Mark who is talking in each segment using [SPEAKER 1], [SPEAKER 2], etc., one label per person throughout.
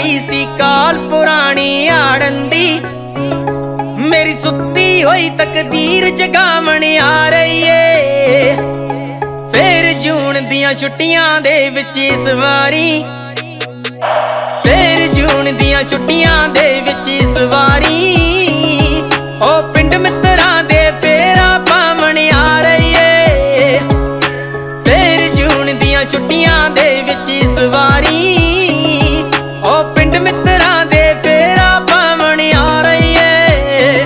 [SPEAKER 1] ਆਈ ਸੀ ਕਾਲ ਪੁਰਾਣੀ ਆੜਨ ਦੀ, ਮੇਰੀ ਸੁੱਤੀ ਹੋਈ ਤਕਦੀਰ ਜਗਾਵਣ ਆ ਰਹੀ ਏ। ਫੇਰ ਜੂਨ ਦੀਆਂ ਛੁੱਟੀਆਂ ਦੇ ਵਿੱਚ ਇਸ ਵਾਰੀ, ਫੇਰ ਜੂਨ ਦੀਆਂ ਛੁੱਟੀਆਂ ਦੇ ਵਿੱਚ ਇਸ ਵਾਰੀ ਉਹ ਪਿੰਡ ਮਿੱਤਰਾਂ ਦੇ ਫੇਰਾ ਪਾਵਣ ਆ ਰਹੀ ਏ। ਫੇਰ ਜੂਨ ਦੀਆਂ ਛੁੱਟੀਆਂ ਦੇ ਵਿੱਚ ਇਸ ਵਾਰੀ ਉਹ ਪਿੰਡ ਮਿੱਤਰਾਂ ਦੇ ਫੇਰਾ ਪਾਵਣ ਆ ਰਹੀ ਏ।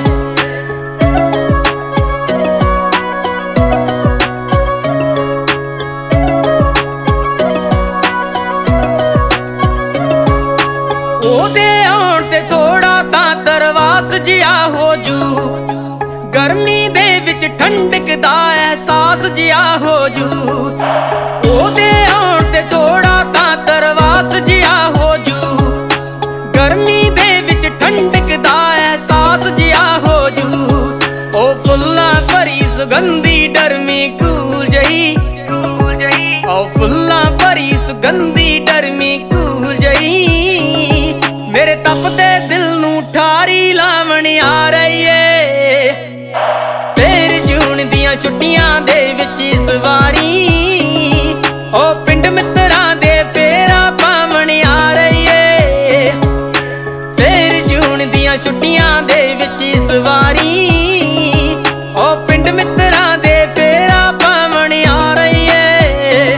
[SPEAKER 1] ਉਹਦੇ ਆਉਣ ਤੇ ਥੋੜਾ ਤਾਂ ਤਰਵਾਸ ਜਿਹਾ ਹੋ ਜੂ, ਗਰਮੀ ਦੇ ਵਿੱਚ ਠੰਡਕ ਦਾ ਅਹਿਸਾਸ ਜਿਹਾ ਹੋ ਜੂ। ਉਹਦੇ ਆਉਣ ਤੇ ਥੋੜਾ ਤਾਂ ਤਰਵਾਸ ਜਿਹਾ ਹੋ ਜੂ, ਗਰਮੀ ਦੇ ਵਿੱਚ ਠੰਡਕ ਦਾ ਅਹਿਸਾਸ ਜਿਹਾ ਹੋ ਜੂ। ਉਹ ਫੁੱਲਾਂ ਭਰੀ ਸੁਗੰਧੀ ਡਰਮੀ ਕੂਲ ਜਈ, ਉਹ ਫੁੱਲਾਂ ਭਰੀ ਸੁਗੰਧੀ ਡਰਮੀ ਕੂਲ ਜਈ ਮੇਰੇ ਤਪਦੇ ਦਿਲ ਨੂੰ ਠਾਰੀ ਲਾਵਣ ਆ ਰਹੀ ਏ। ਫੇਰ ਜੂਨ ਦੀਆਂ ਛੁੱਟੀਆਂ ਦੇ ਵਿੱਚ ਇਸ ਵਾਰੀ ਉਹ ਪਿੰਡ ਮਿੱਤਰਾਂ ਦੇ ਫੇਰਾ ਪਾਵਣ ਆ ਰਹੀ ਏ। ਫੇਰ ਜੂਨ ਦੀਆਂ ਛੁੱਟੀਆਂ ਦੇ ਵਿੱਚ ਇਸ ਵਾਰੀ ਉਹ ਪਿੰਡ ਮਿੱਤਰਾਂ ਦੇ ਫੇਰਾ ਪਾਵਣ ਆ ਰਹੀ ਏ।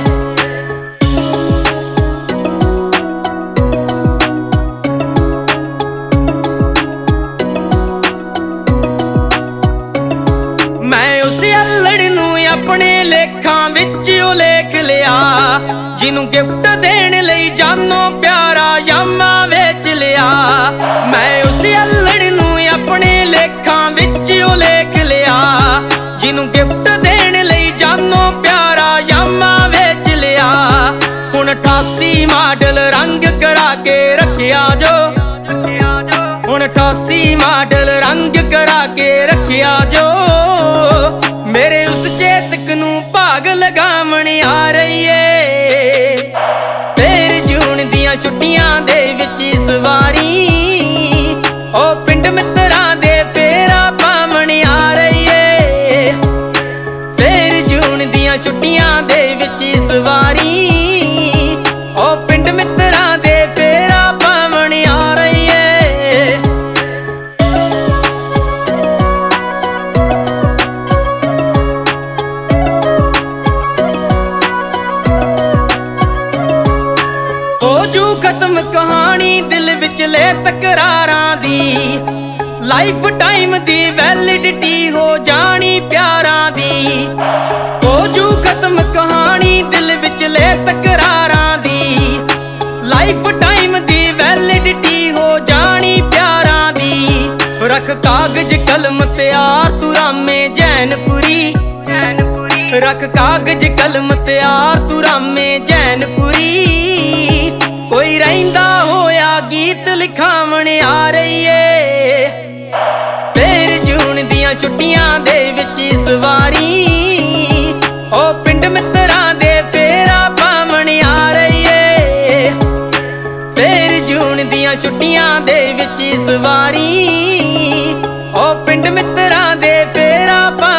[SPEAKER 1] ਮੈਂ ਉਸ ਅਲੜ ਨੂੰ ਆਪਣੇ ਲੇਖਾਂ ਵਿੱਚ ਉਲੇਖ ਲਿਆ, ਜਿਹਨੂੰ ਗਿਫਟ ਦੇਣ ਲਈ ਜਾਨੋਂ ਪਿਆਰਾ ਯਾਮਾ ਵੇਚ ਲਿਆ। ਮੈਂ ਉਸ ਅਲੜ ਨੂੰ ਆਪਣੇ ਲੇਖਾਂ ਵਿੱਚ ਉਲੇਖ ਲਿਆ, ਜਿਹਨੂੰ ਗਿਫਟ ਦੇਣ ਲਈ ਜਾਨੋਂ ਪਿਆਰਾ ਯਾਮਾ ਵੇਚ ਲਿਆ। ਹੁਣ 88 ਮਾਡਲ ਰੰਗ ਕਰਾ ਕੇ ਰੱਖਿਆ ਜੋ, ਹੁਣ 88 ਮਾਡਲ ਰੰਗ ਕਰਾ ਕੇ ਰੱਖਿਆ ਜੋ ਮੇਰੇ ਉਸ ਚੇਤਕ ਨੂੰ ਭਾਗ ਲਗਾਵਣ ਆ ਰਹੀ ਏ। ਫੇਰ ਜੂਨ ਦੀਆਂ ਛੁੱਟੀਆਂ ਦੇ ਵਿੱਚ ਇਸ ਵਾਰੀ ਉਹ ਪਿੰਡ ਮਿੱਤਰਾਂ ਦੇ ਫੇਰਾ ਪਾਵਣ ਆ ਰਹੀ ਏ। ਫੇਰ ਜੂਨ ਦੀਆਂ ਛੁੱਟੀਆਂ ਦੇ ਵਿੱਚ ਇਸ ਵਾਰੀ ਉਹ ਪਿੰਡ ਮਿੱਤਰਾਂ ਦੇ ਫੇਰਾ ਪਾਵਣ ਆ ਰਹੀ ਏ। ਹੋ ਜੂ ਖਤਮ ਕਹਾਣੀ ਦਿਲ ਵਿਚਲੇ ਤਕਰਾਰਾਂ ਦੀ, ਲਾਈਫ ਟਾਈਮ ਦੀ ਵੈਲਿਡਿਟੀ ਹੋ ਜਾਣੀ ਪਿਆਰਾਂ ਦੀ। ਹੋ ਜੂ ਖਤਮ ਕਹਾਣੀ ਦਿਲ ਵਿਚਲੇ ਤਕਰਾਰਾਂ ਦੀ, ਲਾਈਫ ਟਾਈਮ ਦੀ ਵੈਲਿਡਿਟੀ ਹੋ ਜਾਣੀ ਪਿਆਰਾਂ ਦੀ। ਰੱਖ ਕਾਗਜ਼ ਕਲਮ ਤਿਆਰ ਤੂੰ ਰਾਮੇ ਜੈਨਪੁਰੀ, ਰੱਖ ਕਾਗਜ਼ ਕਲਮ ਤਿਆਰ ਤੂੰ ਰਾਮੇ ਜੈਨਪੁਰੀ। ਕੋਈ ਰਹਿੰਦਾ ਹੋਇਆ ਗੀਤ ਲਿਖਾਵਣ ਆ ਰਹੀ ਏ। ਫੇਰ ਜੂਨ ਦੀਆਂ ਛੁੱਟੀਆਂ ਦੇ ਵਿੱਚ ਇਸ ਵਾਰੀ ਉਹ ਪਿੰਡ ਮਿੱਤਰਾਂ ਦੇ ਫੇਰਾ ਪਾਵਣ ਆ ਰਹੀ ਏ। ਫੇਰ ਜੂਨ ਦੀਆਂ ਛੁੱਟੀਆਂ ਦੇ ਵਿੱਚ ਇਸ ਵਾਰੀ ਉਹ ਪਿੰਡ ਮਿੱਤਰਾਂ ਦੇ ਫੇਰਾ